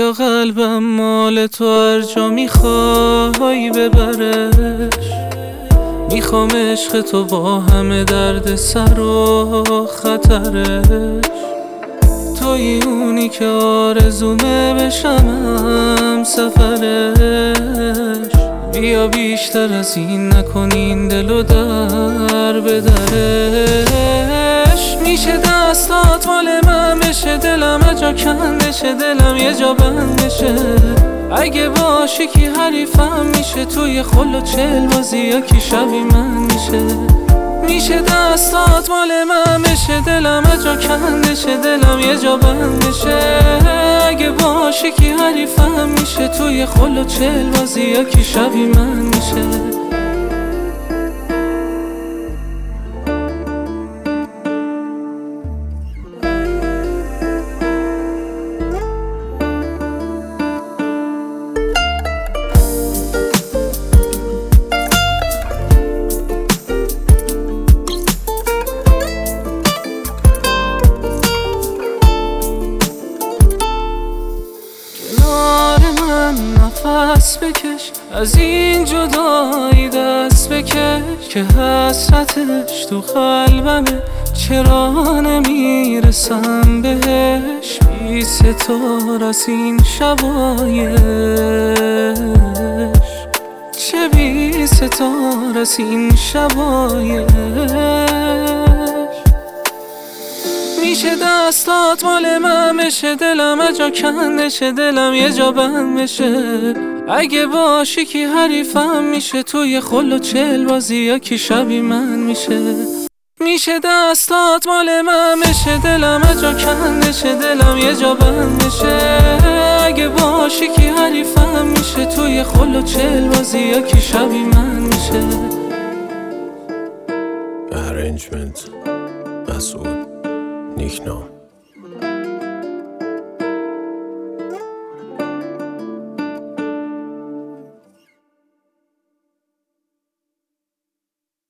یا قلبم مال تو هر جا میخوای ببرش. میخوام عشق تو با همه درد سر و خطرش. توی اونی که آرزومه بشم سفرش. بیا بیشتر از این نکنین دلو در به درش. میشه دستات مال من بشه، دلم اجا کندشه، دلم یه جا بندشه. اگه باشی کی حریفم میشه، توی خل و چل بازی یکی شبی من میشه. میشه دستات مال من بشه، دلم اجا کندشه، دلم یه جا بندشه. اگه باشی کی حریفم میشه، توی خل و چل بازی یکی شبی من میشه. نفس بکش، از این جدایی دست بکش، که حسرتش تو قلبمه، چرا نمیرسم بهش. بی ستار از این شبایش، چه بی ستار از این شبایش. میشه دستات مال من بشه، دلم اجا کندشه، دلم یه جا بند بشه. اگه باشی کی حریفم میشه، توی خل و چل بازی یکی شبی من میشه. میشه دستات مال من بشه، دلم اجا کندشه، دلم یه جا بند بشه. اگه باشی کی حریفم میشه، توی خل و چل بازی یکی شبی من میشه. Arrangement مسعود نیکنام.